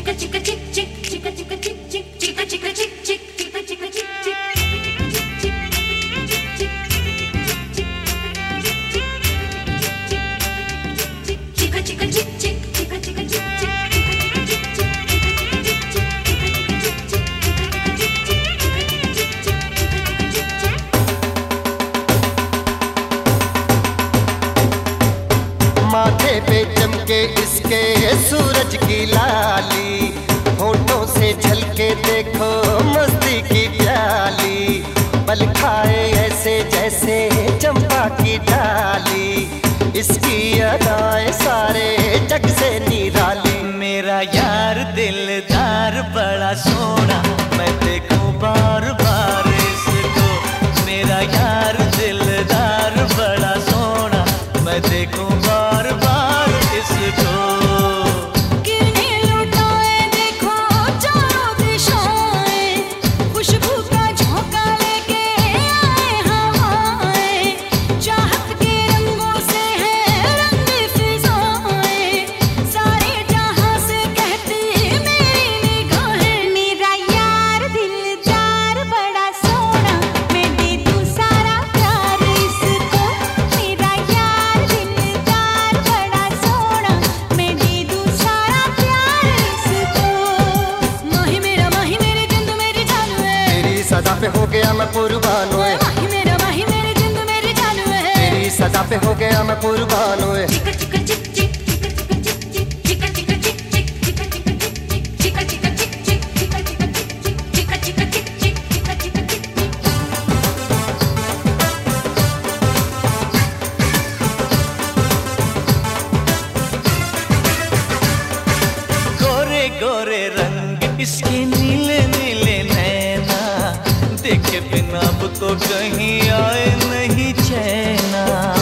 माथे पे चमके इसके सूरज की लाली, होठों से झलके देखो मस्ती की प्याली, पल खाए ऐसे जैसे चंपा की डाली, इसकी अदाएं सारे जग से निराली। मेरा यार दिलदार बड़ा सोना, मैं देखूं बार बार इसको। मेरा यार दिलदार बड़ा सोना, मैं देखूं बार बार इसको। सदा पे हो गया मैं कुर्बान हुए, माही मेरे जिंद मेरी जान हुए, तेरी सदा पे हो गया मैं कुर्बान हुए। गोरे गोरे रंग इसके नीले नीले नैना, देखे बिना अब तो कहीं आए नहीं चैना।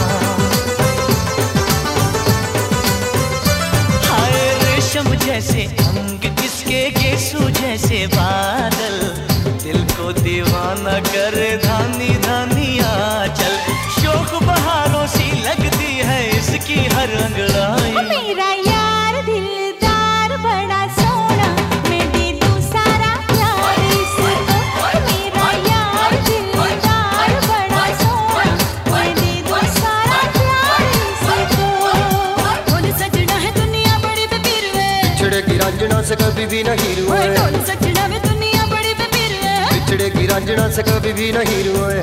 हाय रेशम जैसे अंग इसके, गेसू जैसे बादल, दिल को दीवाना करे धानी धानी आंचल। शोक बहारों सी लगती है इसकी हर अंगड़ाई। मेरा यार दिलदार बड़ा सोना, मैं दे दूं सारा प्यार इसको। मेरा यार दिलदार बड़ा सोना, मैं दे दूं सारा प्यार इसको। ढोल सजना है दुनिया बड़ी बेपीर वे, बिछड़ेगी रांझना से कभी भी नहीं रुए, ढोल सजना में दुनिया बड़ी बेपीर वे, बिछड़ेगी रांझना से कभी भी नहीं रुए।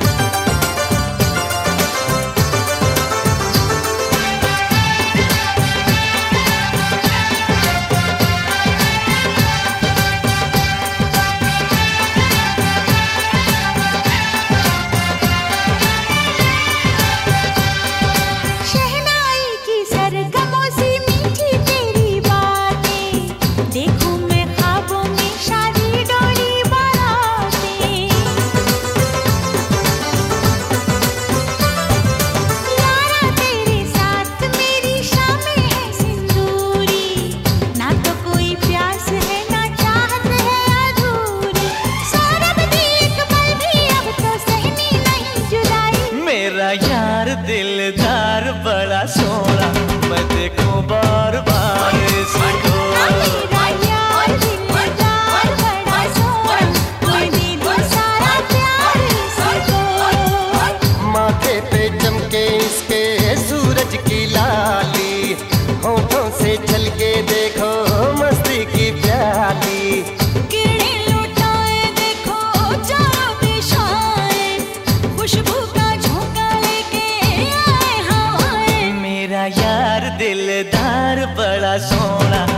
मेरा यार दिलदार बड़ा सोना, मैं देखूं बार बार इसको। मेरा यार दिलदार बड़ा सोना, मैं दे दूं सारा प्यार इसको। माथे पे चमके इसके सूरज की लाली, होठों से झलके देखो मस्ती की प्याली, किरणें लुटाए देखो चारों दिशाएं, खुशबू का झोंका लेके आए हवाएं। मेरा यार दिलदार बड़ा सोना,